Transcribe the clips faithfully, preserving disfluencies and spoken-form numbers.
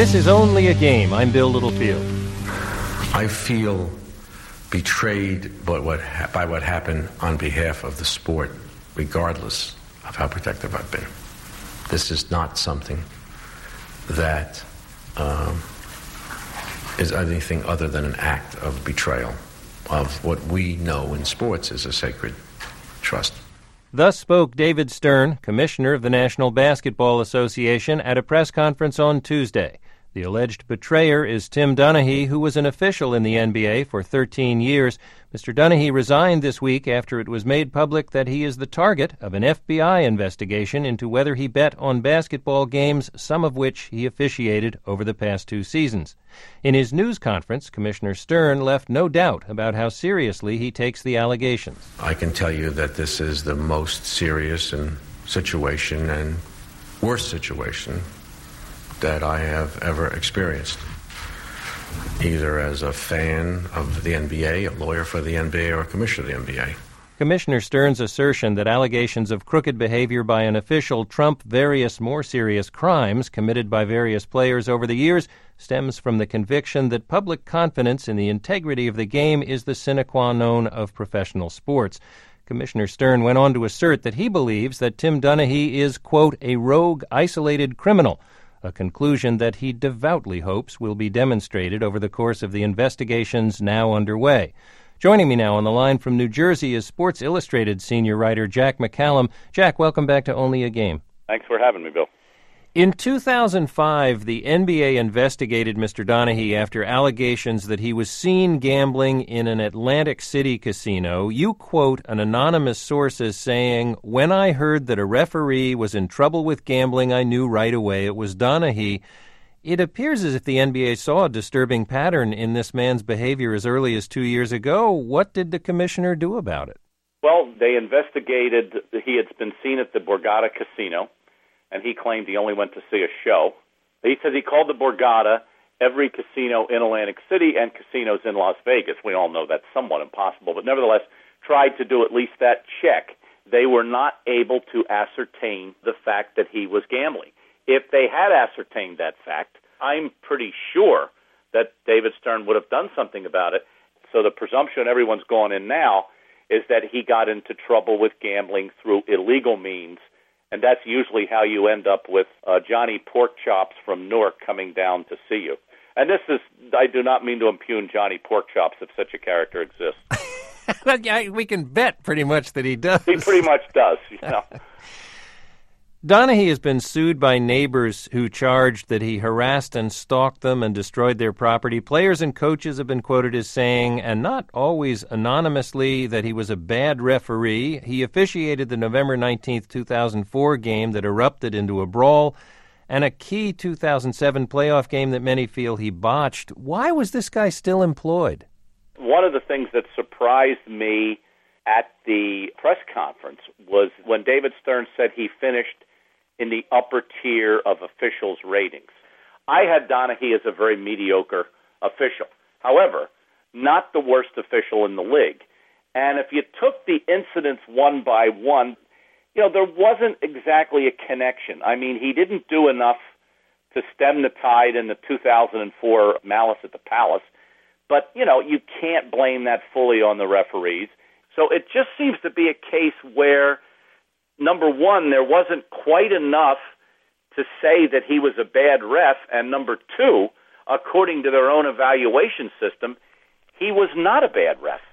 This is Only a Game. I'm Bill Littlefield. I feel betrayed by what, ha- by what happened on behalf of the sport, regardless of how protective I've been. This is not something that um, is anything other than an act of betrayal of what we know in sports is a sacred trust. Thus spoke David Stern, commissioner of the National Basketball Association, at a press conference on Tuesday. The alleged betrayer is Tim Donaghy, who was an official in the N B A for thirteen years. Mister Donaghy resigned this week after it was made public that he is the target of an F B I investigation into whether he bet on basketball games, some of which he officiated over the past two seasons. In his news conference, Commissioner Stern left no doubt about how seriously he takes the allegations. I can tell you that this is the most serious and situation and worst situation that I have ever experienced, either as a fan of the N B A, a lawyer for the N B A, or a commissioner of the N B A. Commissioner Stern's assertion that allegations of crooked behavior by an official trump various more serious crimes committed by various players over the years stems from the conviction that public confidence in the integrity of the game is the sine qua non of professional sports. Commissioner Stern went on to assert that he believes that Tim Donaghy is, quote, a rogue, isolated criminal, a conclusion that he devoutly hopes will be demonstrated over the course of the investigations now underway. Joining me now on the line from New Jersey is Sports Illustrated senior writer Jack McCallum. Jack, welcome back to Only a Game. Thanks for having me, Bill. In two thousand five, the N B A investigated Mister Donaghy after allegations that he was seen gambling in an Atlantic City casino. You quote an anonymous source as saying, "When I heard that a referee was in trouble with gambling, I knew right away it was Donaghy." It appears as if the N B A saw a disturbing pattern in this man's behavior as early as two years ago. What did the commissioner do about it? Well, they investigated. He had been seen at the Borgata Casino, and he claimed he only went to see a show. He says he called the Borgata every casino in Atlantic City and casinos in Las Vegas. We all know that's somewhat impossible, but nevertheless tried to do at least that check. They were not able to ascertain the fact that he was gambling. If they had ascertained that fact, I'm pretty sure that David Stern would have done something about it. So the presumption everyone's gone in now is that he got into trouble with gambling through illegal means. And that's usually how you end up with uh, Johnny Porkchops from Newark coming down to see you. And this is, I do not mean to impugn Johnny Porkchops if such a character exists. But yeah, we can bet pretty much that he does. He pretty much does, you know. Donaghy has been sued by neighbors who charged that he harassed and stalked them and destroyed their property. Players and coaches have been quoted as saying, and not always anonymously, that he was a bad referee. He officiated the November nineteenth, two thousand four game that erupted into a brawl and a key two thousand seven playoff game that many feel he botched. Why was this guy still employed? One of the things that surprised me at the press conference was when David Stern said he finished in the upper tier of officials' ratings. I had Donaghy as a very mediocre official. However, not the worst official in the league. And if you took the incidents one by one, you know, there wasn't exactly a connection. I mean, he didn't do enough to stem the tide in the two thousand four Malice at the Palace. But, you know, you can't blame that fully on the referees. So it just seems to be a case where, number one, there wasn't quite enough to say that he was a bad ref, and number two, according to their own evaluation system, he was not a bad ref.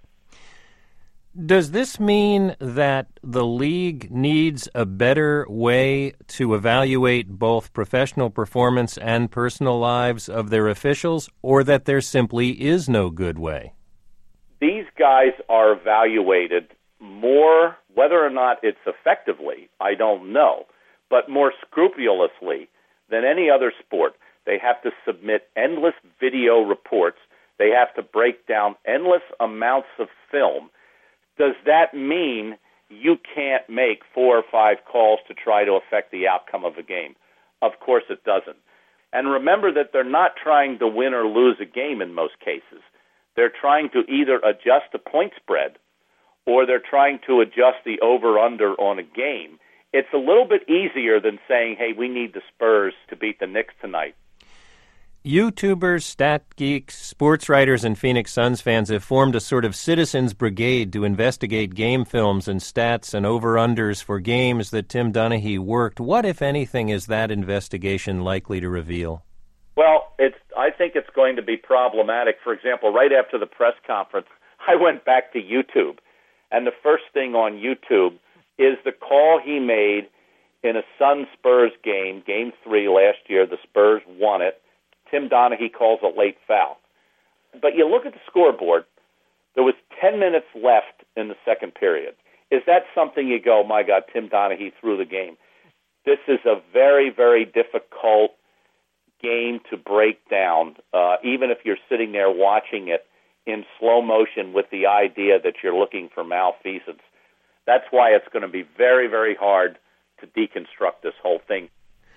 Does this mean that the league needs a better way to evaluate both professional performance and personal lives of their officials, or that there simply is no good way? These guys are evaluated more, whether or not it's effectively, I don't know, but more scrupulously than any other sport. They have to submit endless video reports. They have to break down endless amounts of film. Does that mean you can't make four or five calls to try to affect the outcome of a game? Of course it doesn't. And remember that they're not trying to win or lose a game in most cases. They're trying to either adjust the point spread or they're trying to adjust the over-under on a game. It's a little bit easier than saying, hey, we need the Spurs to beat the Knicks tonight. YouTubers, stat geeks, sports writers, and Phoenix Suns fans have formed a sort of citizens brigade to investigate game films and stats and over-unders for games that Tim Donaghy worked. What, if anything, is that investigation likely to reveal? Well, it's. I think it's going to be problematic. For example, right after the press conference, I went back to YouTube, and the first thing on YouTube is the call he made in a Suns-Spurs game, Game three last year. The Spurs won it. Tim Donaghy calls a late foul. But you look at the scoreboard, there was ten minutes left in the second period. Is that something you go, my God, Tim Donaghy threw the game? This is a very, very difficult game to break down, uh, even if you're sitting there watching it in slow motion with the idea that you're looking for malfeasance. That's why it's going to be very, very hard to deconstruct this whole thing.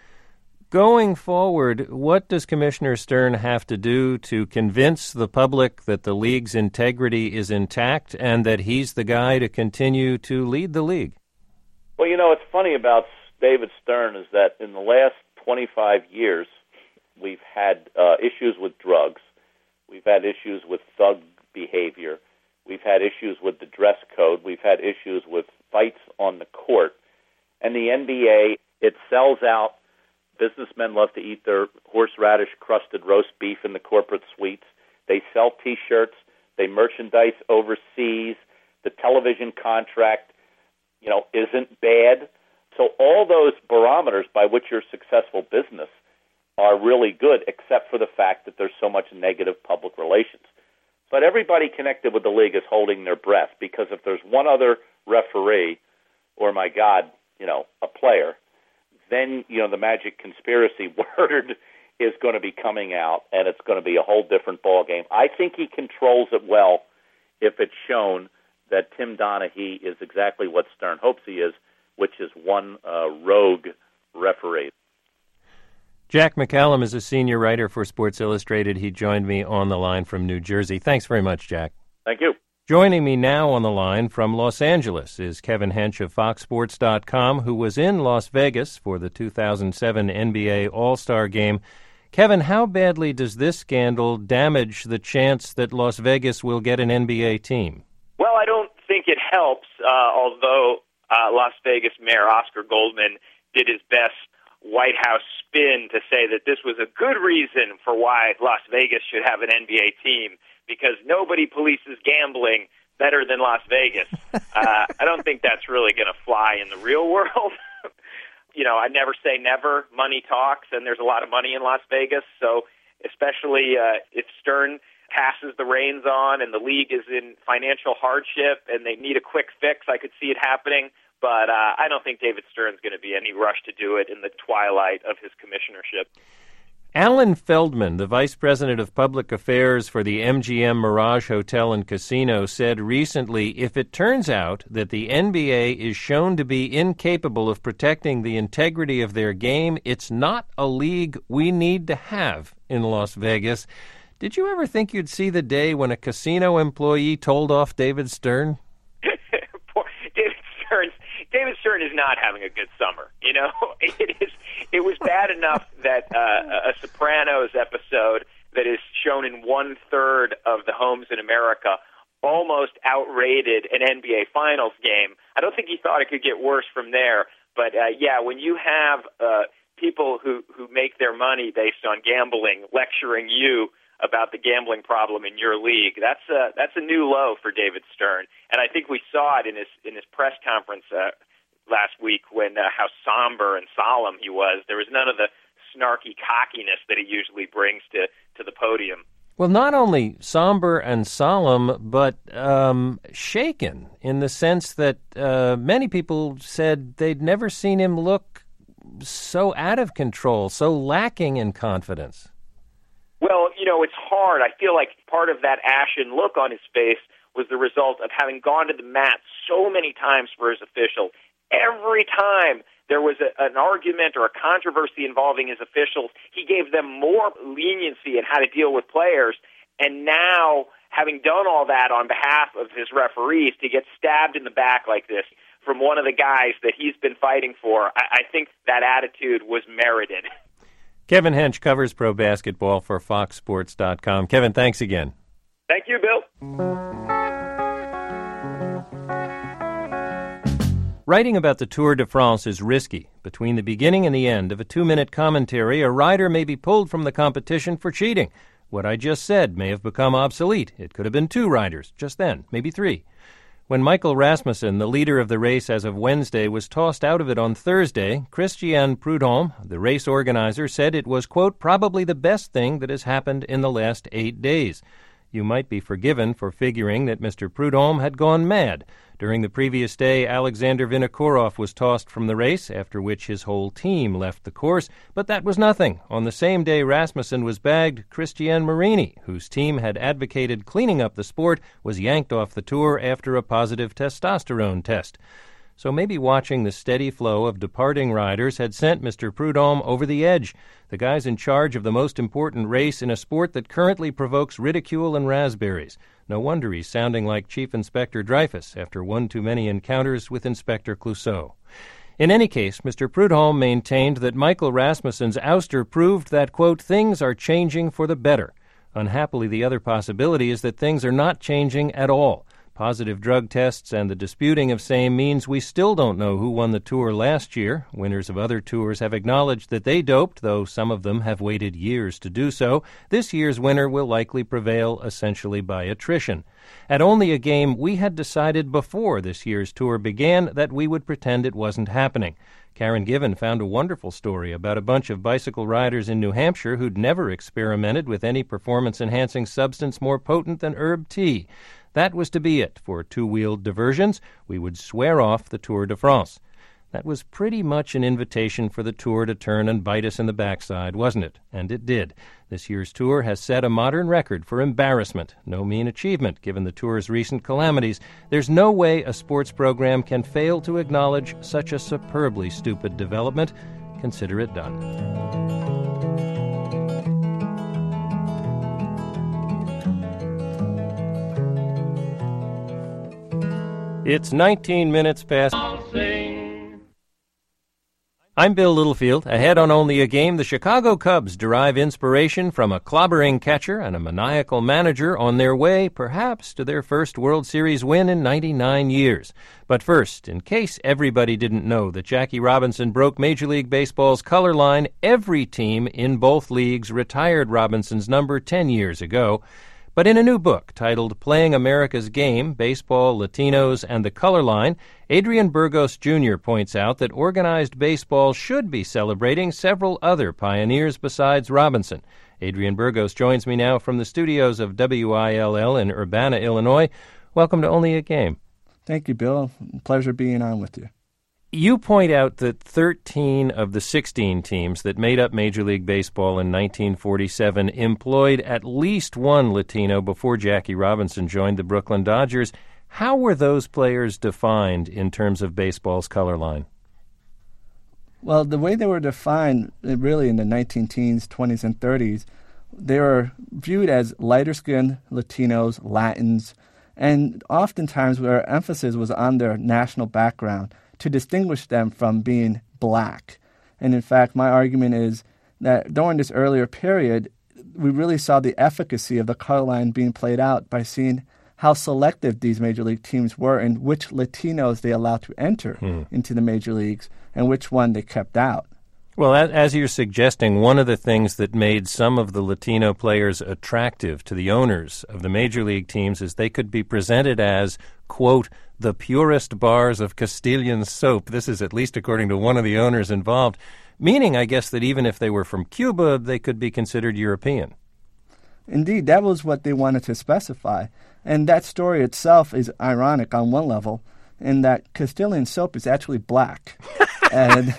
Going forward, what does Commissioner Stern have to do to convince the public that the league's integrity is intact and that he's the guy to continue to lead the league? Well, you know, what's funny about David Stern is that in the last twenty-five years, we've had uh, issues with drugs. We've had issues with thug behavior. We've had issues with the dress code. We've had issues with fights on the court. And the N B A, it sells out. Businessmen love to eat their horseradish-crusted roast beef in the corporate suites. They sell T-shirts. They merchandise overseas. The television contract, you know, isn't bad. So all those barometers by which you're a successful business are really good, except for the fact that there's so much negative public relations. But everybody connected with the league is holding their breath, because if there's one other referee, or my God, you know, a player, then, you know, the magic conspiracy word is going to be coming out, and it's going to be a whole different ballgame. I think he controls it well if it's shown that Tim Donaghy is exactly what Stern hopes he is, which is one uh, rogue referee. Jack McCallum is a senior writer for Sports Illustrated. He joined me on the line from New Jersey. Thanks very much, Jack. Thank you. Joining me now on the line from Los Angeles is Kevin Hench of Fox Sports dot com, who was in Las Vegas for the two thousand seven N B A All-Star Game. Kevin, how badly does this scandal damage the chance that Las Vegas will get an N B A team? Well, I don't think it helps, uh, although uh, Las Vegas Mayor Oscar Goldman did his best White House spin to say that this was a good reason for why Las Vegas should have an N B A team, because nobody polices gambling better than Las Vegas. Uh, I don't think that's really going to fly in the real world. You know, I never say never. Money talks, and there's a lot of money in Las Vegas. So especially uh, if Stern passes the reins on and the league is in financial hardship and they need a quick fix, I could see it happening. But uh, I don't think David Stern's going to be any rush to do it in the twilight of his commissionership. Alan Feldman, the Vice President of Public Affairs for the M G M Mirage Hotel and Casino, said recently, if it turns out that the N B A is shown to be incapable of protecting the integrity of their game, it's not a league we need to have in Las Vegas. Did you ever think you'd see the day when a casino employee told off David Stern? Poor David Stern's David Stern is not having a good summer. You know, it is. It was bad enough that uh, a Sopranos episode that is shown in one third of the homes in America almost outrated an N B A Finals game. I don't think he thought it could get worse from there. But uh, yeah, when you have uh, people who who make their money based on gambling lecturing you about the gambling problem in your league, that's a that's a new low for David Stern. And I think we saw it in his in his press conference uh, last week when uh, how somber and solemn he was. There was none of the snarky cockiness that he usually brings to, to the podium. Well, not only somber and solemn, but um, shaken in the sense that uh, many people said they'd never seen him look so out of control, so lacking in confidence. Well, you know, it's hard. I feel like part of that ashen look on his face was the result of having gone to the mat so many times for his officials. Every time there was a, an argument or a controversy involving his officials, he gave them more leniency in how to deal with players. And now, having done all that on behalf of his referees, to get stabbed in the back like this from one of the guys that he's been fighting for, I, I think that attitude was merited. Kevin Hench covers pro basketball for Fox Sports dot com. Kevin, thanks again. Thank you, Bill. Writing about the Tour de France is risky. Between the beginning and the end of a two-minute commentary, a rider may be pulled from the competition for cheating. What I just said may have become obsolete. It could have been two riders, just then, maybe three. When Michael Rasmussen, the leader of the race as of Wednesday, was tossed out of it on Thursday, Christian Prudhomme, the race organizer, said it was, quote, probably the best thing that has happened in the last eight days. You might be forgiven for figuring that Mister Prudhomme had gone mad. During the previous day, Alexander Vinokourov was tossed from the race, after which his whole team left the course. But that was nothing. On the same day Rasmussen was bagged, Christian Marini, whose team had advocated cleaning up the sport, was yanked off the Tour after a positive testosterone test. So maybe watching the steady flow of departing riders had sent Mister Prudhomme over the edge. The guy's in charge of the most important race in a sport that currently provokes ridicule and raspberries. No wonder he's sounding like Chief Inspector Dreyfus after one too many encounters with Inspector Clouseau. In any case, Mister Prudhomme maintained that Michael Rasmussen's ouster proved that, quote, things are changing for the better. Unhappily, the other possibility is that things are not changing at all. Positive drug tests and the disputing of same means we still don't know who won the Tour last year. Winners of other tours have acknowledged that they doped, though some of them have waited years to do so. This year's winner will likely prevail essentially by attrition. At Only a Game, we had decided before this year's tour began that we would pretend it wasn't happening. Karen Given found a wonderful story about a bunch of bicycle riders in New Hampshire who'd never experimented with any performance-enhancing substance more potent than herb tea. That was to be it for two-wheeled diversions. We would swear off the Tour de France. That was pretty much an invitation for the Tour to turn and bite us in the backside, wasn't it? And it did. This year's Tour has set a modern record for embarrassment. No mean achievement, given the Tour's recent calamities. There's no way a sports program can fail to acknowledge such a superbly stupid development. Consider it done. It's nineteen minutes past. I'm Bill Littlefield. Ahead on Only a Game, the Chicago Cubs derive inspiration from a clobbering catcher and a maniacal manager on their way, perhaps, to their first World Series win in ninety-nine years. But first, in case everybody didn't know that Jackie Robinson broke Major League Baseball's color line, every team in both leagues retired Robinson's number ten years ago. But in a new book titled Playing America's Game, Baseball, Latinos, and the Color Line, Adrian Burgos Junior points out that organized baseball should be celebrating several other pioneers besides Robinson. Adrian Burgos joins me now from the studios of W I L L in Urbana, Illinois. Welcome to Only a Game. Thank you, Bill. Pleasure being on with you. You point out that thirteen of the sixteen teams that made up Major League Baseball in nineteen forty-seven employed at least one Latino before Jackie Robinson joined the Brooklyn Dodgers. How were those players defined in terms of baseball's color line? Well, the way they were defined really in the nineteen teens, twenties, and thirties, they were viewed as lighter-skinned Latinos, Latins, and oftentimes where emphasis was on their national background to distinguish them from being black. And in fact, my argument is that during this earlier period, we really saw the efficacy of the color line being played out by seeing how selective these major league teams were and which Latinos they allowed to enter hmm. into the major leagues and which one they kept out. Well, as you're suggesting, one of the things that made some of the Latino players attractive to the owners of the major league teams is they could be presented as, quote, the purest bars of Castilian soap. This is at least according to one of the owners involved, meaning, I guess, that even if they were from Cuba, they could be considered European. Indeed, that was what they wanted to specify. And that story itself is ironic on one level, in that Castilian soap is actually black. and...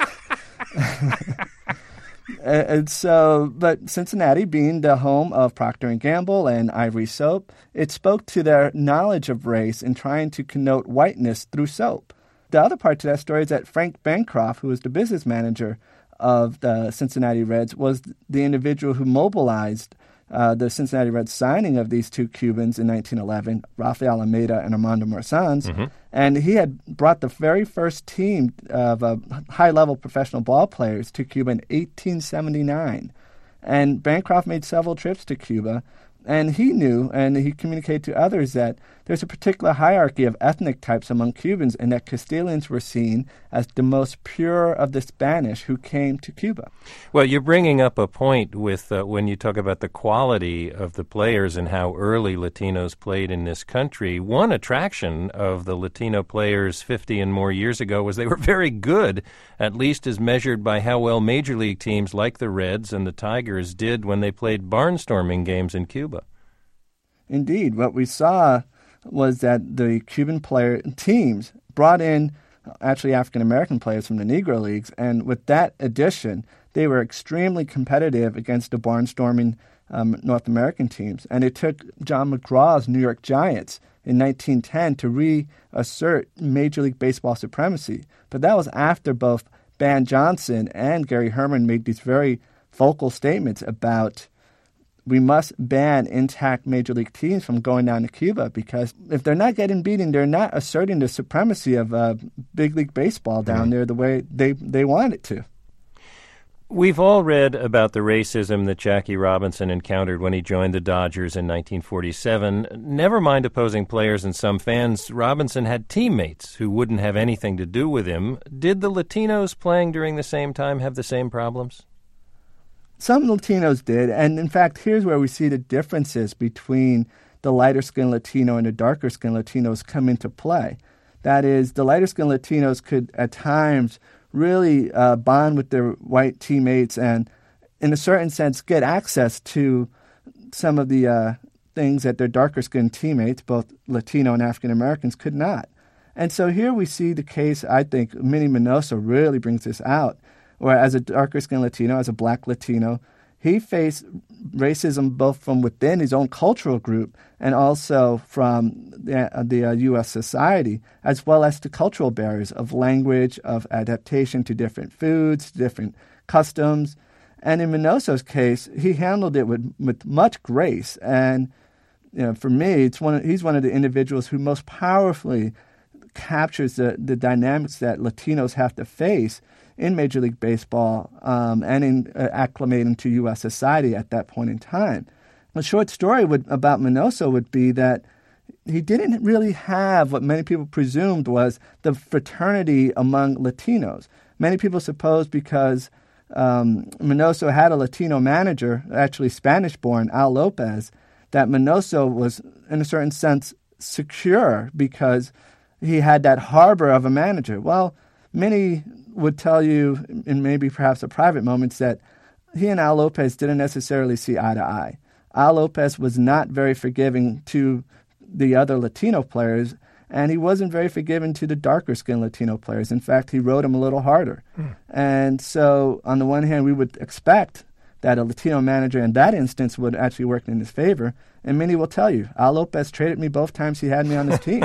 and so, but Cincinnati, being the home of Procter and Gamble and Ivory Soap, it spoke to their knowledge of race in trying to connote whiteness through soap. The other part to that story is that Frank Bancroft, who was the business manager of the Cincinnati Reds, was the individual who mobilized uh, the Cincinnati Reds signing of these two Cubans in nineteen eleven, Rafael Almeida and Armando Marsans. Mm-hmm. And he had brought the very first team of uh, high-level professional ball players to Cuba in eighteen seventy-nine. And Bancroft made several trips to Cuba, and he knew, and he communicated to others, that there's a particular hierarchy of ethnic types among Cubans, and that Castilians were seen as the most pure of the Spanish who came to Cuba. Well, you're bringing up a point with uh, when you talk about the quality of the players and how early Latinos played in this country. One attraction of the Latino players fifty and more years ago was they were very good, at least as measured by how well major league teams like the Reds and the Tigers did when they played barnstorming games in Cuba. Indeed. What we saw was that the Cuban player teams brought in actually African-American players from the Negro Leagues, and with that addition, they were extremely competitive against the barnstorming um, North American teams. And it took John McGraw's New York Giants in nineteen ten to reassert Major League Baseball supremacy. But that was after both Ban Johnson and Gary Herman made these very vocal statements about we must ban intact Major League teams from going down to Cuba, because if they're not getting beaten, they're not asserting the supremacy of uh, big league baseball down mm-hmm. there the way they, they want it to. We've all read about the racism that Jackie Robinson encountered when he joined the Dodgers in nineteen forty-seven. Never mind opposing players and some fans, Robinson had teammates who wouldn't have anything to do with him. Did the Latinos playing during the same time have the same problems? Some Latinos did, and in fact, here's where we see the differences between the lighter-skinned Latino and the darker-skinned Latinos come into play. That is, the lighter-skinned Latinos could, at times, really uh, bond with their white teammates and, in a certain sense, get access to some of the uh, things that their darker-skinned teammates, both Latino and African-Americans, could not. And so here we see the case, I think, Minnie Minoso really brings this out, where as a darker-skinned Latino, as a black Latino, he faced racism both from within his own cultural group and also from the, uh, the uh, U S society, as well as the cultural barriers of language, of adaptation to different foods, different customs. And in Minoso's case, he handled it with, with much grace. And you know, for me, it's one of, he's one of the individuals who most powerfully captures the, the dynamics that Latinos have to face in Major League Baseball um, and in uh, acclimating to U S society at that point in time. A short story would, about Minoso would be that he didn't really have what many people presumed was the fraternity among Latinos. Many people supposed because um, Minoso had a Latino manager, actually Spanish-born, Al Lopez, that Minoso was, in a certain sense, secure because he had that harbor of a manager. Well, many would tell you, in maybe perhaps a private moments, that he and Al Lopez didn't necessarily see eye to eye. Al Lopez was not very forgiving to the other Latino players, and he wasn't very forgiving to the darker-skinned Latino players. In fact, he rode him a little harder. Mm. And so, on the one hand, we would expect that a Latino manager in that instance would actually work in his favor, and many will tell you, Al Lopez traded me both times he had me on his team.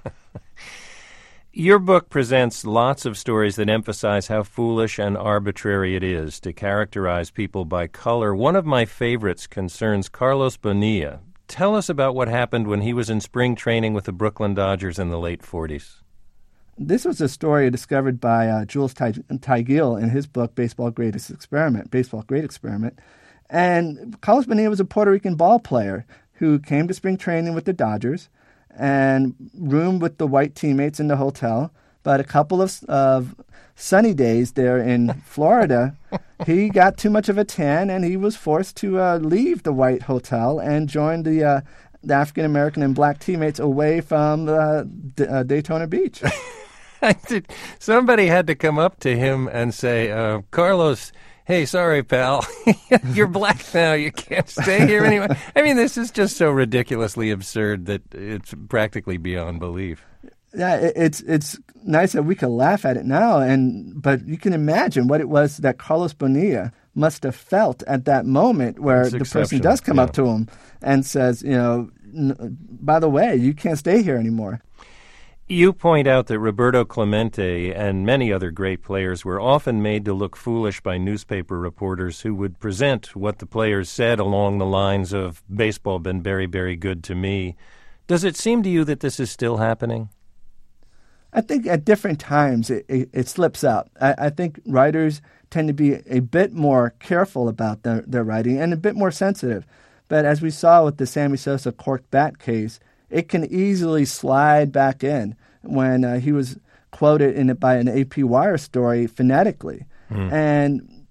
Your book presents lots of stories that emphasize how foolish and arbitrary it is to characterize people by color. One of my favorites concerns Carlos Bonilla. Tell us about what happened when he was in spring training with the Brooklyn Dodgers in the late forties. This was a story discovered by uh, Jules Tyghiel in his book, Baseball Greatest Experiment, Baseball Great Experiment. And Carlos Bonilla was a Puerto Rican ball player who came to spring training with the Dodgers and roomed with the white teammates in the hotel. But a couple of, of sunny days there in Florida, he got too much of a tan, and he was forced to uh, leave the white hotel and join the, uh, the African-American and black teammates away from uh, D- uh, Daytona Beach. Somebody had to come up to him and say, uh, Carlos, hey, sorry, pal, you're black now. You can't stay here anyway. I mean, this is just so ridiculously absurd that it's practically beyond belief. Yeah, it's it's nice that we can laugh at it now, and but you can imagine what it was that Carlos Bonilla must have felt at that moment where the person does come yeah. up to him and says, you know, by the way, you can't stay here anymore. You point out that Roberto Clemente and many other great players were often made to look foolish by newspaper reporters who would present what the players said along the lines of, baseball been very, very good to me. Does it seem to you that this is still happening? I think at different times it, it, it slips out. I, I think writers tend to be a bit more careful about their, their writing and a bit more sensitive. But as we saw with the Sammy Sosa corked bat case, it can easily slide back in when uh, he was quoted in it by an A P Wire story phonetically. Mm. And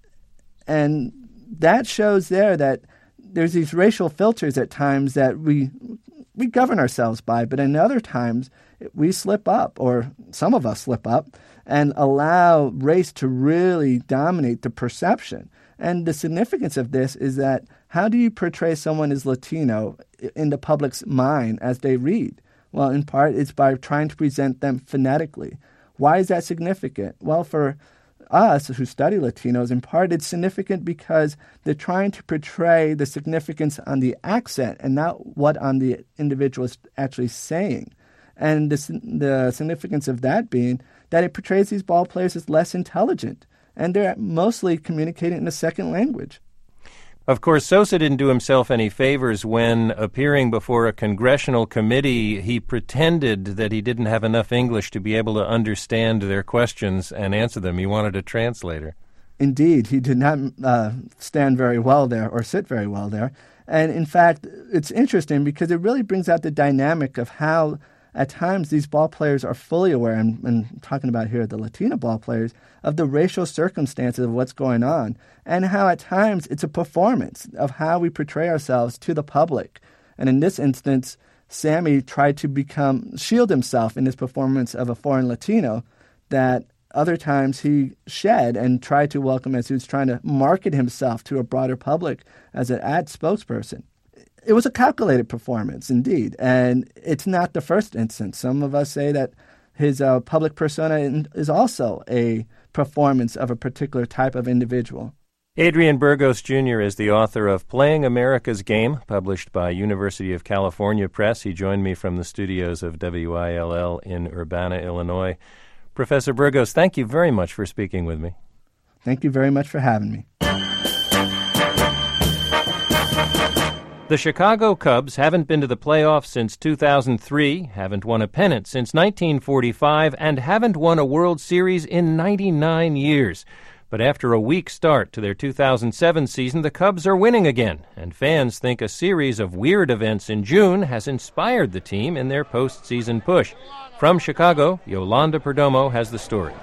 and that shows there that there's these racial filters at times that we we govern ourselves by, but in other times we slip up, or some of us slip up, and allow race to really dominate the perception. And the significance of this is that how do you portray someone as Latino in the public's mind as they read? Well, in part, it's by trying to present them phonetically. Why is that significant? Well, for us who study Latinos, in part, it's significant because they're trying to portray the significance on the accent and not what on the individual is actually saying. And the, the significance of that being that it portrays these ball players as less intelligent, and they're mostly communicating in a second language. Of course, Sosa didn't do himself any favors when, appearing before a congressional committee, he pretended that he didn't have enough English to be able to understand their questions and answer them. He wanted a translator. Indeed, he did not uh, stand very well there or sit very well there. And in fact, it's interesting because it really brings out the dynamic of how at times these ball players are fully aware, and, and talking about here the Latino ball players, of the racial circumstances of what's going on, and how at times it's a performance of how we portray ourselves to the public. And in this instance, Sammy tried to become shield himself in his performance of a foreign Latino that other times he shed and tried to welcome as he was trying to market himself to a broader public as an ad spokesperson. It was a calculated performance, indeed, and it's not the first instance. Some of us say that his uh, public persona is also a performance of a particular type of individual. Adrian Burgos Junior is the author of Playing America's Game, published by University of California Press. He joined me from the studios of W I L L in Urbana, Illinois. Professor Burgos, thank you very much for speaking with me. Thank you very much for having me. The Chicago Cubs haven't been to the playoffs since two thousand three, haven't won a pennant since nineteen forty-five, and haven't won a World Series in ninety-nine years. But after a weak start to their two thousand seven season, the Cubs are winning again, and fans think a series of weird events in June has inspired the team in their postseason push. From Chicago, Yolanda Perdomo has the story.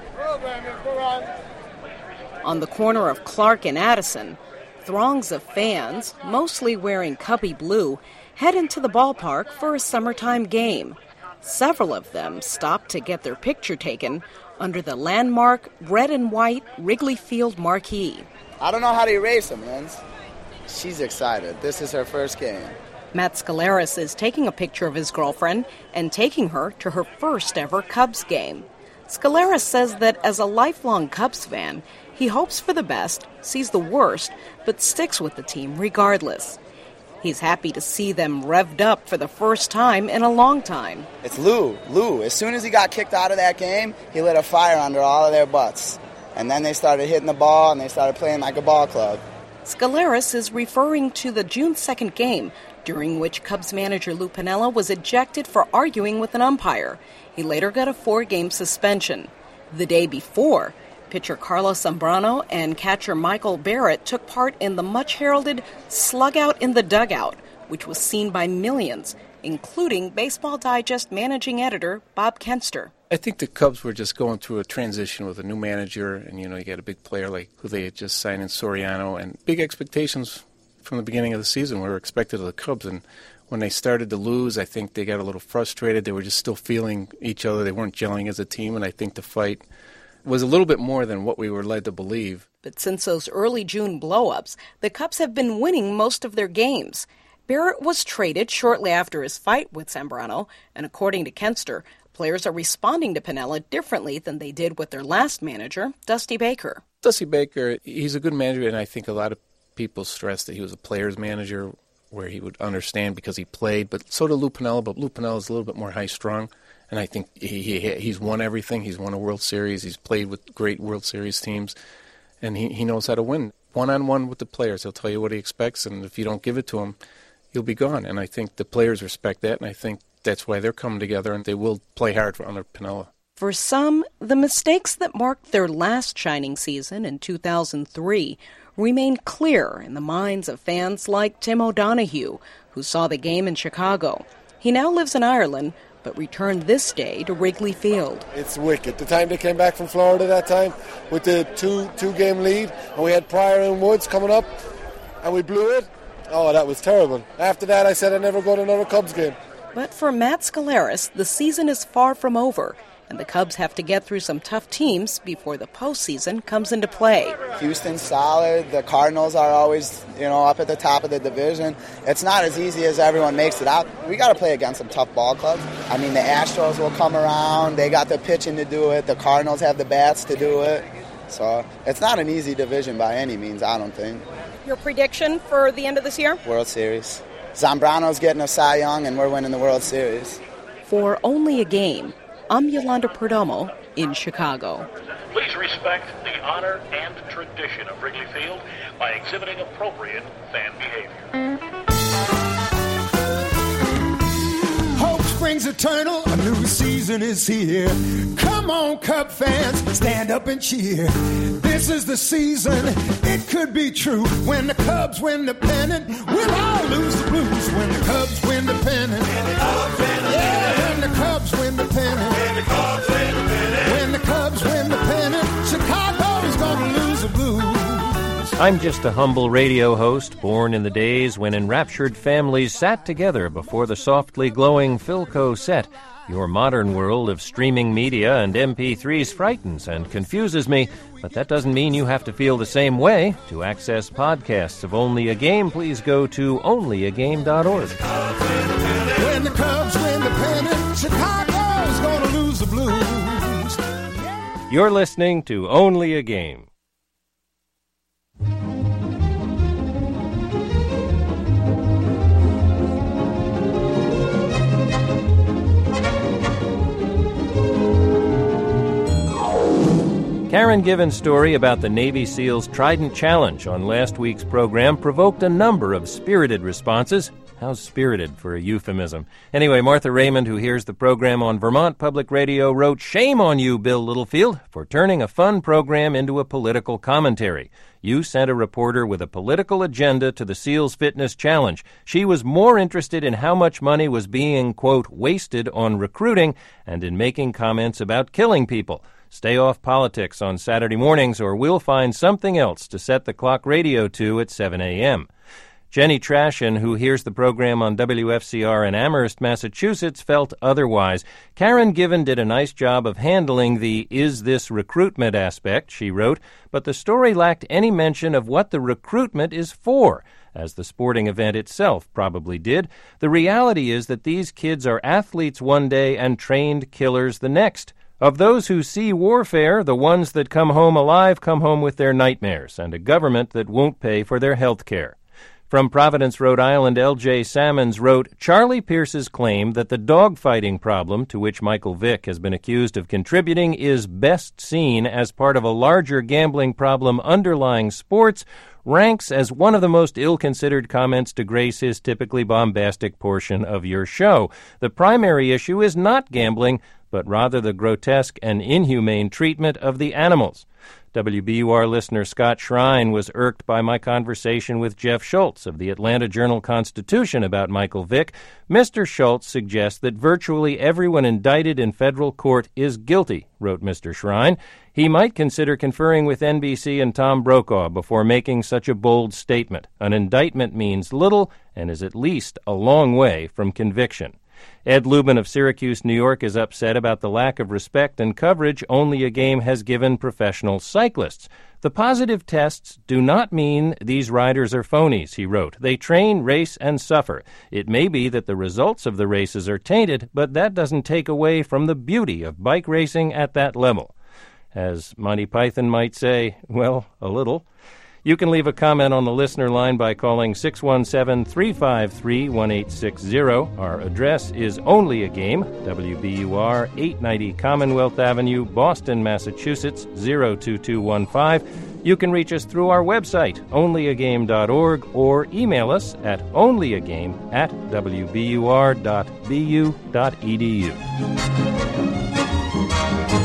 On the corner of Clark and Addison, throngs of fans, mostly wearing Cubby blue, head into the ballpark for a summertime game. Several of them stop to get their picture taken under the landmark red and white Wrigley Field marquee. I don't know how to erase them, man. She's excited. This is her first game. Matt Scalaris is taking a picture of his girlfriend and taking her to her first ever Cubs game. Scalaris says that as a lifelong Cubs fan, he hopes for the best, sees the worst, but sticks with the team regardless. He's happy to see them revved up for the first time in a long time. It's Lou. Lou, as soon as he got kicked out of that game, he lit a fire under all of their butts. And then they started hitting the ball, and they started playing like a ball club. Scalaris is referring to the June second game, during which Cubs manager Lou Piniella was ejected for arguing with an umpire. He later got a four-game suspension. The day before, pitcher Carlos Zambrano and catcher Michael Barrett took part in the much-heralded Slug Out in the Dugout, which was seen by millions, including Baseball Digest managing editor Bob Kenster. I think the Cubs were just going through a transition with a new manager, and, you know, you got a big player like who they had just signed in Soriano, and big expectations from the beginning of the season were expected of the Cubs, and when they started to lose, I think they got a little frustrated. They were just still feeling each other. They weren't gelling as a team, and I think the fight was a little bit more than what we were led to believe. But since those early June blow-ups, the Cubs have been winning most of their games. Barrett was traded shortly after his fight with Zambrano, and according to Kenster, players are responding to Piniella differently than they did with their last manager, Dusty Baker. Dusty Baker, he's a good manager, and I think a lot of people stress that he was a player's manager where he would understand because he played, but so did Lou Piniella, but Lou Piniella is a little bit more high-strung. And I think he, he he's won everything. He's won a World Series. He's played with great World Series teams. And he, he knows how to win. One-on-one with the players, he'll tell you what he expects. And if you don't give it to him, he'll be gone. And I think the players respect that. And I think that's why they're coming together. And they will play hard for under Piniella. For some, the mistakes that marked their last shining season in two thousand three remain clear in the minds of fans like Tim O'Donoghue, who saw the game in Chicago. He now lives in Ireland, but returned this day to Wrigley Field. It's wicked. The time they came back from Florida that time with the two two game lead, and we had Pryor and Woods coming up, and we blew it. Oh, that was terrible. After that, I said I'd never go to another Cubs game. But for Matt Scalaris, the season is far from over, and the Cubs have to get through some tough teams before the postseason comes into play. Houston's solid. The Cardinals are always, you know, up at the top of the division. It's not as easy as everyone makes it out. We got to play against some tough ball clubs. I mean, the Astros will come around. They got the pitching to do it. The Cardinals have the bats to do it. So it's not an easy division by any means, I don't think. Your prediction for the end of this year? World Series. Zambrano's getting a Cy Young, and we're winning the World Series. For Only a Game, I'm Yolanda Perdomo in Chicago. Please respect the honor and tradition of Wrigley Field by exhibiting appropriate fan behavior. Hope springs eternal, a new season is here. Come on, Cub fans, stand up and cheer. This is the season, it could be true. When the Cubs win the pennant, we'll all lose the blues. When the Cubs win the pennant, yeah, when the Cubs win the pennant, when the Cubs win the pennant, when the Cubs win the pennant, Chicago's gonna lose the blues. I'm just a humble radio host, born in the days when enraptured families sat together before the softly glowing Philco set. Your modern world of streaming media and M P threes frightens and confuses me, but that doesn't mean you have to feel the same way. To access podcasts of Only a Game, please go to only a game dot org. When the Cubs win the pennant, Chicago's gonna lose the blues. You're listening to Only a Game. Karen Given's story about the Navy SEALs Trident Challenge on last week's program provoked a number of spirited responses. How's spirited for a euphemism? Anyway, Martha Raymond, who hears the program on Vermont Public Radio, wrote, "Shame on you, Bill Littlefield, for turning a fun program into a political commentary. You sent a reporter with a political agenda to the SEALs Fitness Challenge. She was more interested in how much money was being, quote, wasted on recruiting and in making comments about killing people. Stay off politics on Saturday mornings or we'll find something else to set the clock radio to at seven a.m. Jenny Trashin, who hears the program on W F C R in Amherst, Massachusetts, felt otherwise. Karen Given did a nice job of handling the is this recruitment aspect, she wrote, but the story lacked any mention of what the recruitment is for, as the sporting event itself probably did. The reality is that these kids are athletes one day and trained killers the next. Of those who see warfare, the ones that come home alive come home with their nightmares and a government that won't pay for their health care." From Providence, Rhode Island, L J Salmons wrote, "Charlie Pierce's claim that the dogfighting problem to which Michael Vick has been accused of contributing is best seen as part of a larger gambling problem underlying sports ranks as one of the most ill-considered comments to grace his typically bombastic portion of your show. The primary issue is not gambling, but rather the grotesque and inhumane treatment of the animals." W B U R listener Scott Shrine was irked by my conversation with Jeff Schultz of the Atlanta Journal-Constitution about Michael Vick. Mister Schultz suggests that virtually everyone indicted in federal court is guilty, wrote Mister Shrine. He might consider conferring with N B C and Tom Brokaw before making such a bold statement. An indictment means little and is at least a long way from conviction. Ed Lubin of Syracuse, New York, is upset about the lack of respect and coverage Only a Game has given professional cyclists. "The positive tests do not mean these riders are phonies," he wrote. "They train, race, and suffer. It may be that the results of the races are tainted, but that doesn't take away from the beauty of bike racing at that level." As Monty Python might say, well, a little. You can leave a comment on the listener line by calling six one seven, three five three, one eight six zero. Our address is Only a Game, W B U R, eight ninety Commonwealth Avenue, Boston, Massachusetts, zero two two one five. You can reach us through our website, only a game dot org, or email us at onlyagame at w b u r dot b u dot e d u.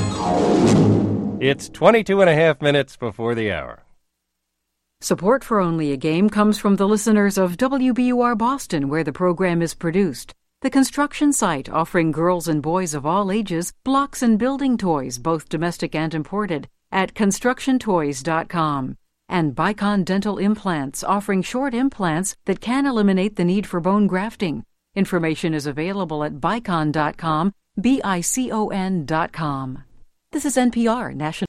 It's twenty-two and a half minutes before the hour. Support for Only a Game comes from the listeners of W B U R Boston, where the program is produced. The construction site offering girls and boys of all ages blocks and building toys, both domestic and imported, at construction toys dot com. And Bicon Dental Implants, offering short implants that can eliminate the need for bone grafting. Information is available at bicon dot com, B I C O N dot com. This is N P R, National.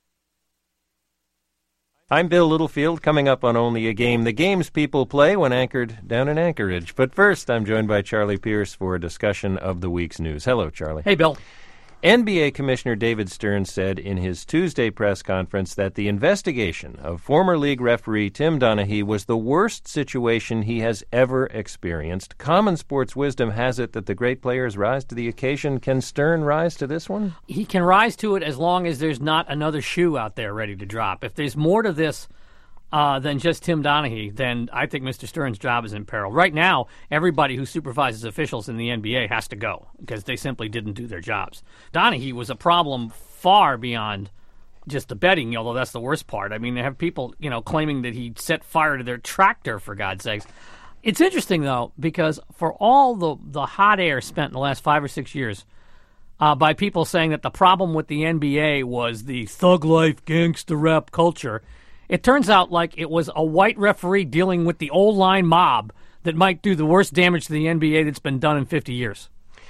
I'm Bill Littlefield, coming up on Only a Game, the games people play when anchored down in Anchorage. But first, I'm joined by Charlie Pierce for a discussion of the week's news. Hello, Charlie. Hey, Bill. N B A Commissioner David Stern said in his Tuesday press conference that the investigation of former league referee Tim Donaghy was the worst situation he has ever experienced. Common sports wisdom has it that the great players rise to the occasion. Can Stern rise to this one? He can rise to it as long as there's not another shoe out there ready to drop. If there's more to this uh, than just Tim Donaghy, then I think Mister Stern's job is in peril. Right now, everybody who supervises officials in the N B A has to go because they simply didn't do their jobs. Donaghy was a problem far beyond just the betting, although that's the worst part. I mean, they have people, you know, claiming that he set fire to their tractor, for God's sakes. It's interesting, though, because for all the, the hot air spent in the last five or six years uh, by people saying that the problem with the N B A was the thug life, gangster rap culture, it turns out like it was a white referee dealing with the old line mob that might do the worst damage to the N B A that's been done in fifty years.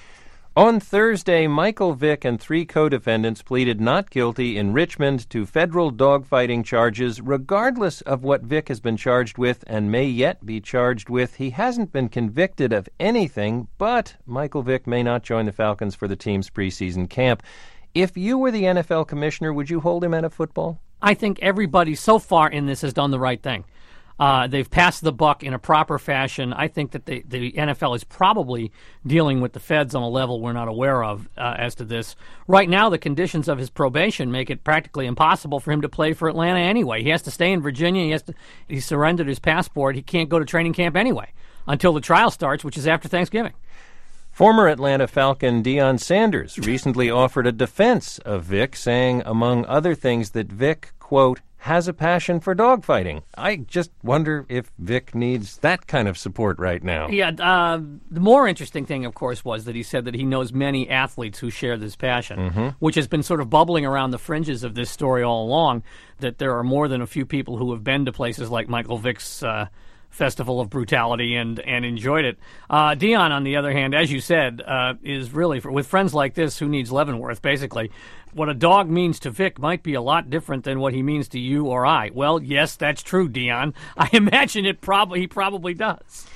On Thursday, Michael Vick and three co-defendants pleaded not guilty in Richmond to federal dogfighting charges. Regardless of what Vick has been charged with and may yet be charged with, he hasn't been convicted of anything, but Michael Vick may not join the Falcons for the team's preseason camp. If you were the N F L commissioner, would you hold him out of football? I think everybody so far in this has done the right thing. Uh, they've passed the buck in a proper fashion. I think that the, the N F L is probably dealing with the feds on a level we're not aware of uh, as to this. Right now, the conditions of his probation make it practically impossible for him to play for Atlanta anyway. He has to stay in Virginia. He has to. He surrendered his passport. He can't go to training camp anyway until the trial starts, which is after Thanksgiving. Former Atlanta Falcon Deion Sanders recently offered a defense of Vick, saying, among other things, that Vick, quote, has a passion for dogfighting. I just wonder if Vick needs that kind of support right now. Yeah, uh, the more interesting thing, of course, was that he said that he knows many athletes who share this passion, mm-hmm. which has been sort of bubbling around the fringes of this story all along, that there are more than a few people who have been to places like Michael Vick's uh, Festival of Brutality and, and enjoyed it. Uh, Deion, on the other hand, as you said, uh, is really, for, with friends like this, who needs Leavenworth, basically. What a dog means to Vic might be a lot different than what he means to you or I. Well, yes, that's true, Deion. I imagine it probably he probably does.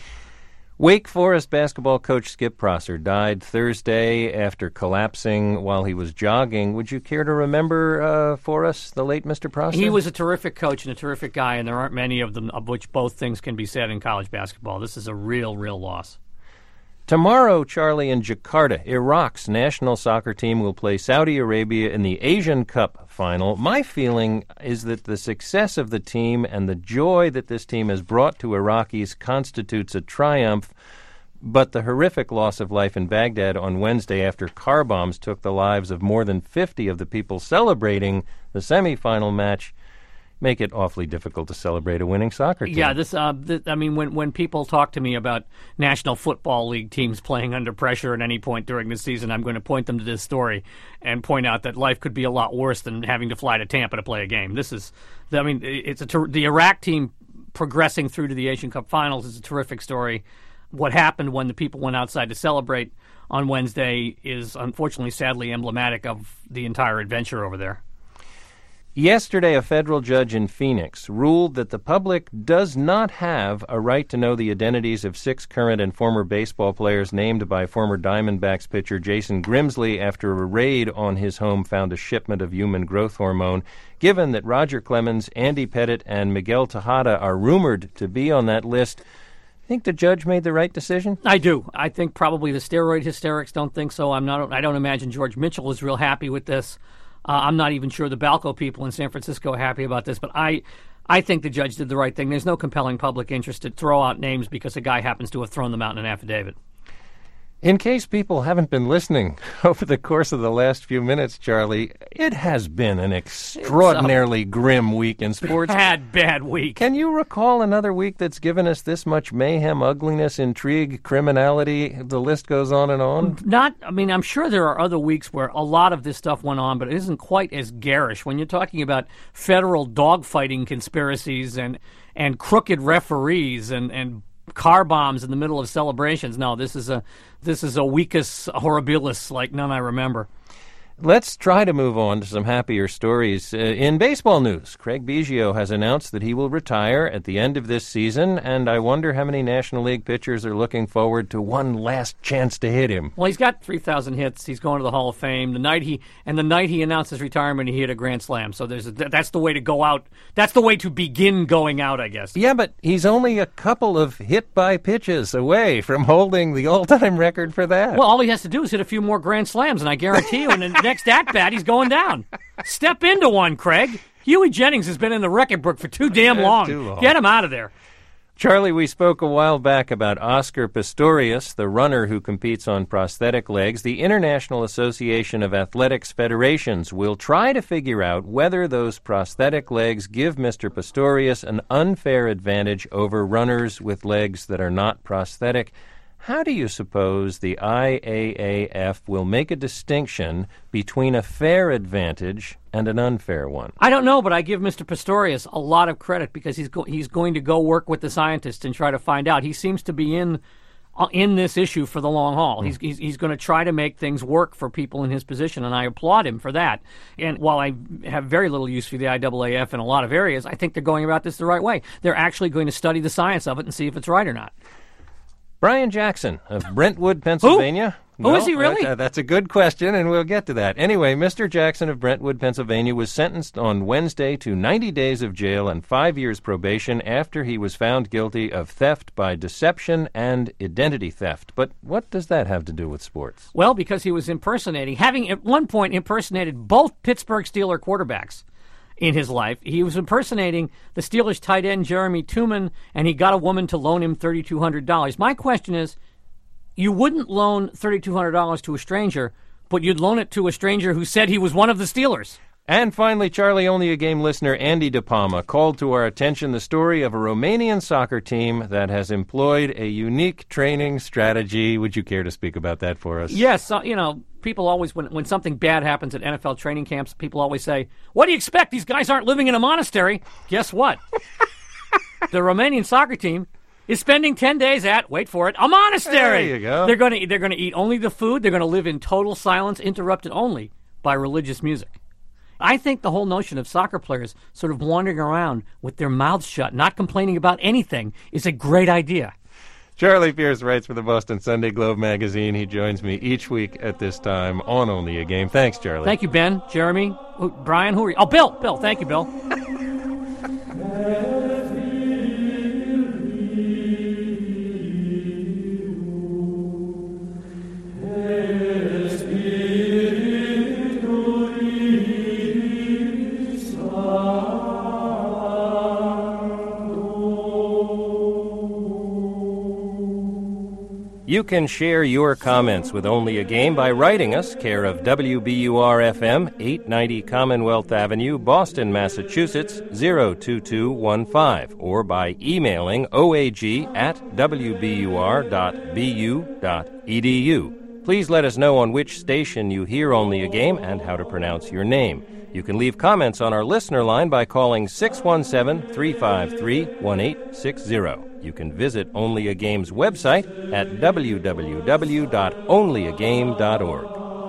Wake Forest basketball coach Skip Prosser died Thursday after collapsing while he was jogging. Would you care to remember uh, for us the late Mister Prosser? He was a terrific coach and a terrific guy, and there aren't many of them of which both things can be said in college basketball. This is a real, real loss. Tomorrow, Charlie, in Jakarta, Iraq's national soccer team will play Saudi Arabia in the Asian Cup final. My feeling is that the success of the team and the joy that this team has brought to Iraqis constitutes a triumph, but the horrific loss of life in Baghdad on Wednesday after car bombs took the lives of more than fifty of the people celebrating the semifinal match make it awfully difficult to celebrate a winning soccer team. Yeah, this. Uh, th- I mean, when when people talk to me about National Football League teams playing under pressure at any point during the season, I'm going to point them to this story and point out that life could be a lot worse than having to fly to Tampa to play a game. This is, I mean, it's a ter- the Iraq team progressing through to the Asian Cup Finals is a terrific story. What happened when the people went outside to celebrate on Wednesday is unfortunately, sadly emblematic of the entire adventure over there. Yesterday, a federal judge in Phoenix ruled that the public does not have a right to know the identities of six current and former baseball players named by former Diamondbacks pitcher Jason Grimsley after a raid on his home found a shipment of human growth hormone. Given that Roger Clemens, Andy Pettitte, and Miguel Tejada are rumored to be on that list, think the judge made the right decision? I do. I think probably the steroid hysterics don't think so. I'm not. I don't imagine George Mitchell is real happy with this. Uh, I'm not even sure the Balco people in San Francisco are happy about this, but I I think the judge did the right thing. There's no compelling public interest to throw out names because a guy happens to have thrown them out in an affidavit. In case people haven't been listening over the course of the last few minutes, Charlie, it has been an extraordinarily grim week in sports. Bad, bad week. Can you recall another week that's given us this much mayhem, ugliness, intrigue, criminality? The list goes on and on. Not, I mean, I'm sure there are other weeks where a lot of this stuff went on, but it isn't quite as garish. When you're talking about federal dogfighting conspiracies and, and crooked referees and, and car bombs in the middle of celebrations. No, this is a this is a weekus horribilis like none I remember. Let's try to move on to some happier stories. Uh, in baseball news, Craig Biggio has announced that he will retire at the end of this season, and I wonder how many National League pitchers are looking forward to one last chance to hit him. Well, he's got three thousand hits. He's going to the Hall of Fame. The night he and the night he announced his retirement, he hit a grand slam. So there's a, that's the way to go out. That's the way to begin going out, I guess. Yeah, but he's only a couple of hit-by pitches away from holding the all-time record for that. Well, all he has to do is hit a few more grand slams, and I guarantee you in the next at-bat, he's going down. Step into one, Craig. Huey Jennings has been in the record book for too damn long. Too long. Get him out of there. Charlie, we spoke a while back about Oscar Pistorius, the runner who competes on prosthetic legs. The International Association of Athletics Federations will try to figure out whether those prosthetic legs give Mister Pistorius an unfair advantage over runners with legs that are not prosthetic. How do you suppose the I A A F will make a distinction between a fair advantage and an unfair one? I don't know, but I give Mister Pistorius a lot of credit because he's go- he's going to go work with the scientists and try to find out. He seems to be in uh, in this issue for the long haul. Mm. He's he's, he's going to try to make things work for people in his position, and I applaud him for that. And while I have very little use for the I A A F in a lot of areas, I think they're going about this the right way. They're actually going to study the science of it and see if it's right or not. Brian Jackson of Brentwood, Pennsylvania. Who? Who no, is he really? Uh, that's a good question, and we'll get to that. Anyway, Mister Jackson of Brentwood, Pennsylvania, was sentenced on Wednesday to ninety days of jail and five years probation after he was found guilty of theft by deception and identity theft. But what does that have to do with sports? Well, because he was impersonating, having at one point impersonated both Pittsburgh Steelers quarterbacks in his life. He was impersonating the Steelers tight end Jeremy Tooman, and he got a woman to loan him three thousand two hundred dollars. My question is, you wouldn't loan three thousand two hundred dollars to a stranger, but you'd loan it to a stranger who said he was one of the Steelers. And finally, Charlie, Only a Game listener Andy De Palma called to our attention the story of a Romanian soccer team that has employed a unique training strategy. Would you care to speak about that for us? Yes, uh, you know, people always, when when something bad happens at N F L training camps, people always say, what do you expect? These guys aren't living in a monastery. Guess what? The Romanian soccer team is spending ten days at, wait for it, a monastery. There you go. They're going to they're going to eat only the food. They're going to live in total silence, interrupted only by religious music. I think the whole notion of soccer players sort of wandering around with their mouths shut, not complaining about anything, is a great idea. Charlie Pierce writes for the Boston Sunday Globe magazine. He joins me each week at this time on Only a Game. Thanks, Charlie. Thank you, Ben, Jeremy, who, Brian, who are you? Oh, Bill, Bill. Thank you, Bill. You can share your comments with Only a Game by writing us, care of W B U R F M, eight ninety Commonwealth Avenue, Boston, Massachusetts, zero two two one five, or by emailing oag at w b u r dot b u dot e d u. Please let us know on which station you hear Only a Game and how to pronounce your name. You can leave comments on our listener line by calling six one seven, three five three, one eight six zero. You can visit Only a Game's website at w w w dot only a game dot org.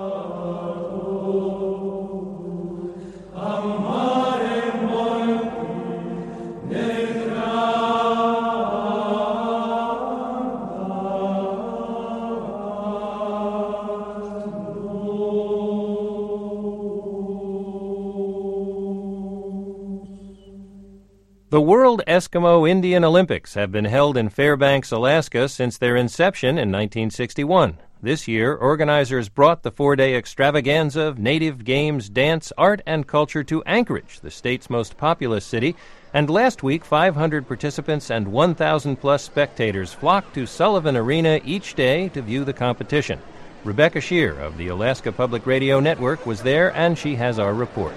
The World Eskimo Indian Olympics have been held in Fairbanks, Alaska since their inception in nineteen sixty-one. This year, organizers brought the four-day extravaganza of native games, dance, art, and culture to Anchorage, the state's most populous city, and last week five hundred participants and one thousand plus spectators flocked to Sullivan Arena each day to view the competition. Rebecca Shear of the Alaska Public Radio Network was there, and she has our report.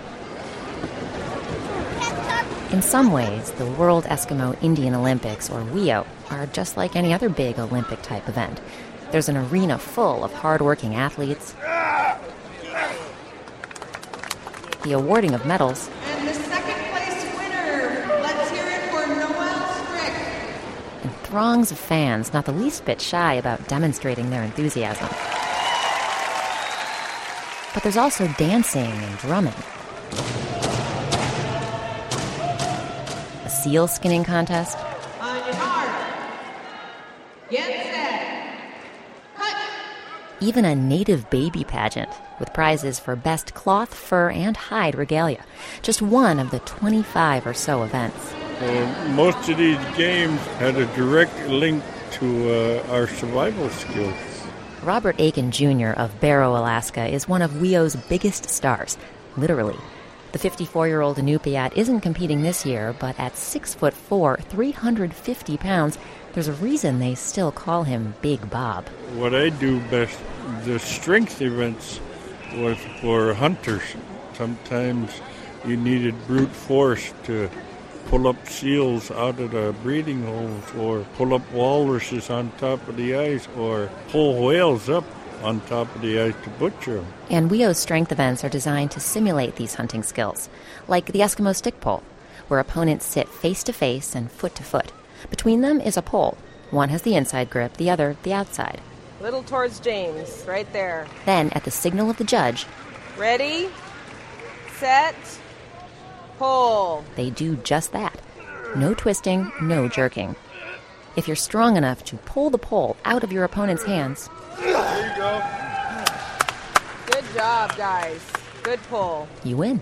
In some ways, the World Eskimo Indian Olympics, or W E O, are just like any other big Olympic-type event. There's an arena full of hard-working athletes, the awarding of medals, and the second-place winner, let's hear it for Noel Strick, and throngs of fans not the least bit shy about demonstrating their enthusiasm. But there's also dancing and drumming. A seal skinning contest. On your mark. Get set. Cut. Even a native baby pageant with prizes for best cloth, fur, and hide regalia. Just one of the twenty-five or so events. Well, most of these games had a direct link to uh, our survival skills. Robert Aiken Junior of Barrow, Alaska, is one of W E O's biggest stars, literally. The fifty-four-year-old Inupiat isn't competing this year, but at six foot four, three hundred fifty pounds, there's a reason they still call him Big Bob. What I do best, the strength events, was for hunters. Sometimes you needed brute force to pull up seals out of the breeding holes, or pull up walruses on top of the ice, or pull whales up on top of the ice to butcher them. And W E O's strength events are designed to simulate these hunting skills, like the Eskimo stick pole, where opponents sit face-to-face and foot-to-foot. Between them is a pole. One has the inside grip, the other the outside. Little towards James, right there. Then, at the signal of the judge, ready, set, pull. They do just that. No twisting, no jerking. If you're strong enough to pull the pole out of your opponent's hands... There you go. Good job, guys. Good pull. You win.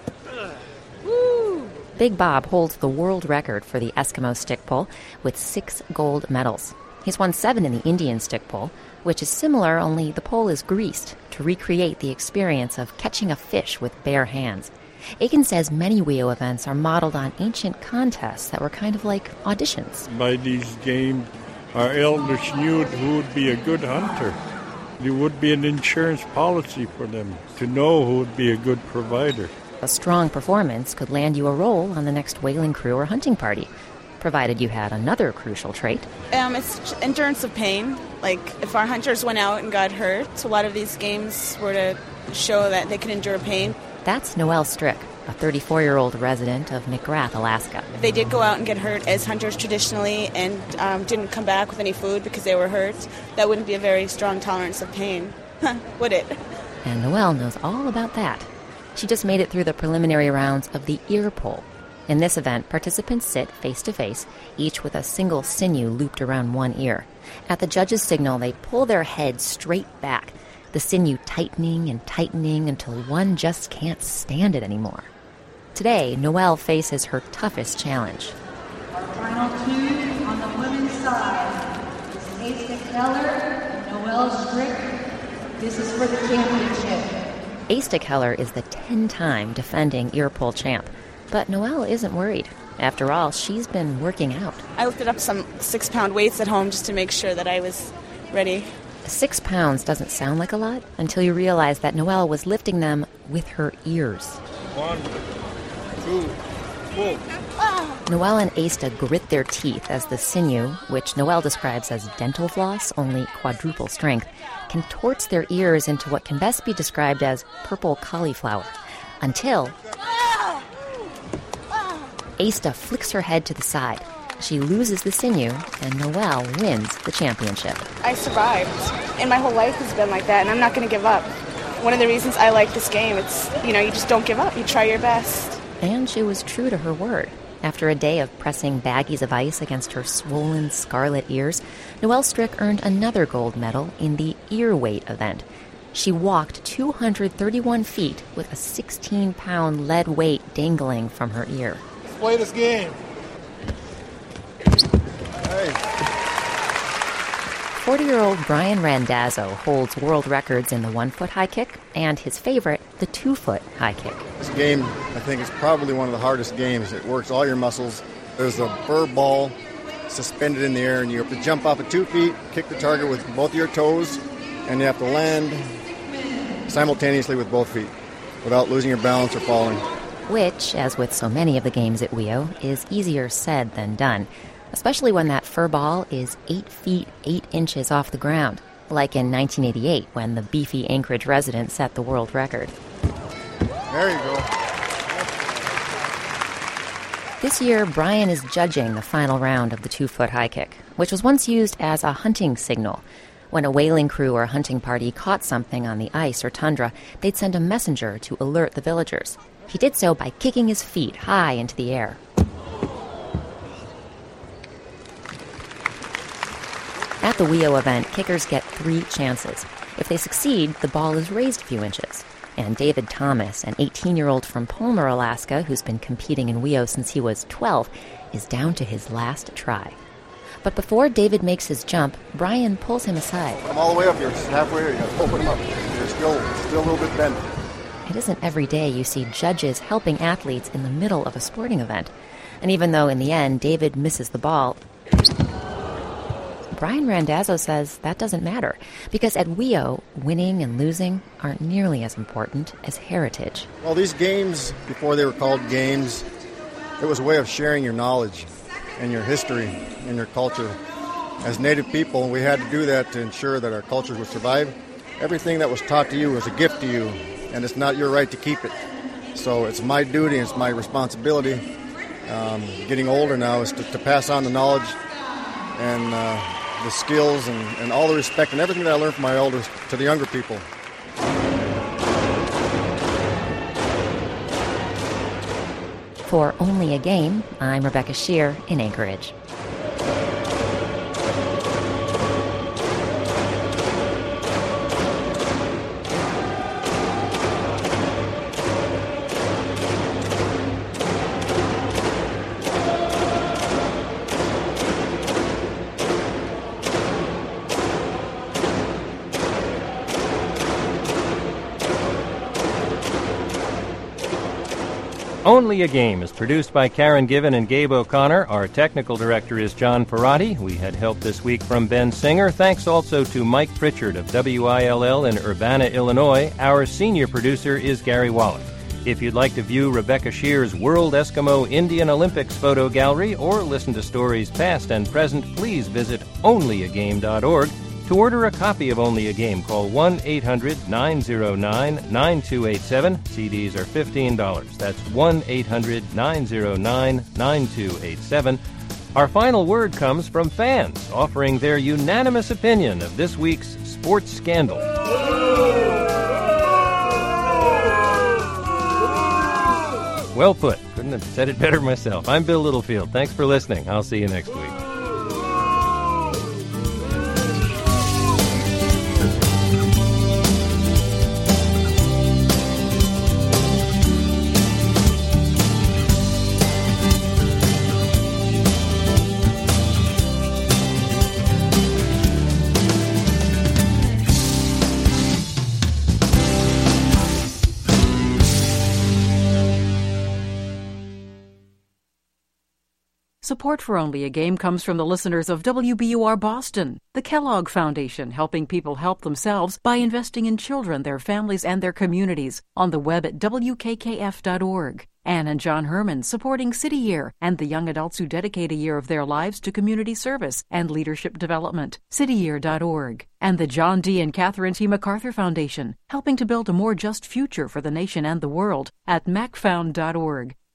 Woo! Big Bob holds the world record for the Eskimo stick pull with six gold medals. He's won seven in the Indian stick pull, which is similar, only the pole is greased to recreate the experience of catching a fish with bare hands. Aiken says many W E O events are modeled on ancient contests that were kind of like auditions. By these games, our elders knew who would be a good hunter. There would be an insurance policy for them to know who would be a good provider. A strong performance could land you a role on the next whaling crew or hunting party, provided you had another crucial trait. Um, it's endurance of pain. Like, if our hunters went out and got hurt, a lot of these games were to show that they could endure pain. That's Noel Strick, a thirty-four-year-old resident of McGrath, Alaska. If they did go out and get hurt as hunters traditionally and um, didn't come back with any food because they were hurt, that wouldn't be a very strong tolerance of pain, would it? And Noel knows all about that. She just made it through the preliminary rounds of the ear pull. In this event, participants sit face-to-face, each with a single sinew looped around one ear. At the judge's signal, they pull their heads straight back, the sinew tightening and tightening until one just can't stand it anymore. Today, Noel faces her toughest challenge. Our final two on the women's side is Asa Keller and Noel Strick. This is for the championship. Asa Keller is the ten-time defending ear pull champ. But Noel isn't worried. After all, she's been working out. I lifted up some six-pound weights at home just to make sure that I was ready. Six pounds doesn't sound like a lot until you realize that Noel was lifting them with her ears. One, two, four. Noel and Asta grit their teeth as the sinew, which Noel describes as dental floss, only quadruple strength, contorts their ears into what can best be described as purple cauliflower. Until Asta flicks her head to the side. She loses the sinew, and Noel wins the championship. I survived, and my whole life has been like that, and I'm not going to give up. One of the reasons I like this game, it's, you know, you just don't give up. You try your best. And she was true to her word. After a day of pressing baggies of ice against her swollen scarlet ears, Noel Strick earned another gold medal in the ear weight event. She walked two hundred thirty-one feet with a sixteen-pound lead weight dangling from her ear. Let's play this game. Hey. forty-year-old Brian Randazzo holds world records in the one-foot high kick and his favorite, the two-foot high kick. This game, I think, is probably one of the hardest games. It works all your muscles. There's a fur ball suspended in the air, and you have to jump off at two feet, kick the target with both of your toes, and you have to land simultaneously with both feet without losing your balance or falling. Which, as with so many of the games at W I O, is easier said than done, especially when that fur ball is eight feet, eight inches off the ground, like in nineteen eighty-eight when the beefy Anchorage resident set the world record. There you go. This year, Brian is judging the final round of the two-foot high kick, which was once used as a hunting signal. When a whaling crew or a hunting party caught something on the ice or tundra, they'd send a messenger to alert the villagers. He did so by kicking his feet high into the air. At the W I O event, kickers get three chances. If they succeed, the ball is raised a few inches. And David Thomas, an eighteen-year-old from Palmer, Alaska, who's been competing in W I O since he was twelve, is down to his last try. But before David makes his jump, Brian pulls him aside. I'm all the way up here. It's halfway here. You got to open them up. You're still, still a little bit bent. It isn't every day you see judges helping athletes in the middle of a sporting event. And even though in the end David misses the ball, Brian Randazzo says that doesn't matter, because at W I O, winning and losing aren't nearly as important as heritage. Well, these games, before they were called games, it was a way of sharing your knowledge and your history and your culture. As Native people, we had to do that to ensure that our cultures would survive. Everything that was taught to you was a gift to you, and it's not your right to keep it. So it's my duty, it's my responsibility, um, getting older now, is to, to pass on the knowledge and uh, the skills and, and all the respect and everything that I learned from my elders to the younger people. For Only a Game, I'm Rebecca Shear in Anchorage. Only a Game is produced by Karen Given and Gabe O'Connor. Our technical director is John Ferrati. We had help this week from Ben Singer. Thanks also to Mike Pritchard of W I L L in Urbana, Illinois. Our senior producer is Gary Wallach. If you'd like to view Rebecca Shear's World Eskimo Indian Olympics photo gallery or listen to stories past and present, please visit only a game dot org. To order a copy of Only a Game, call one eight hundred nine oh nine nine two eight seven. C Ds are fifteen dollars. That's one eight hundred nine oh nine nine two eight seven. Our final word comes from fans offering their unanimous opinion of this week's sports scandal. Well put. Couldn't have said it better myself. I'm Bill Littlefield. Thanks for listening. I'll see you next week. Support for Only a Game comes from the listeners of W B U R Boston, the Kellogg Foundation, helping people help themselves by investing in children, their families, and their communities, on the web at W K K F dot org. Ann and John Herman, supporting City Year and the young adults who dedicate a year of their lives to community service and leadership development, city year dot org. And the John D. and Catherine T. MacArthur Foundation, helping to build a more just future for the nation and the world at mac found dot org.